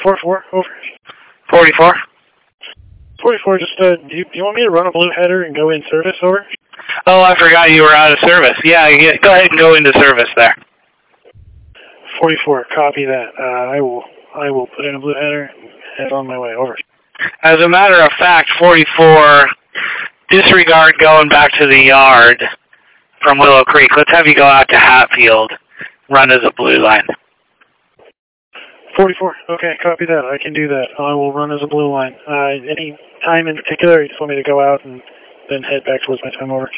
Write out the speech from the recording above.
44, over. 44? 44, just, do you want me to run a blue header and go in service, over? Oh, I forgot you were out of service. Yeah, go ahead and go into service there. 44, copy that. I will put in a blue header and head on my way, over. As a matter of fact, 44, disregard going back to the yard from Willow Creek. Let's have you go out to Hatfield, run as a blue line. 44, okay, copy that. I can do that. I will run as a blue line. Any time in particular, you just want me to go out and then head back towards my time, over?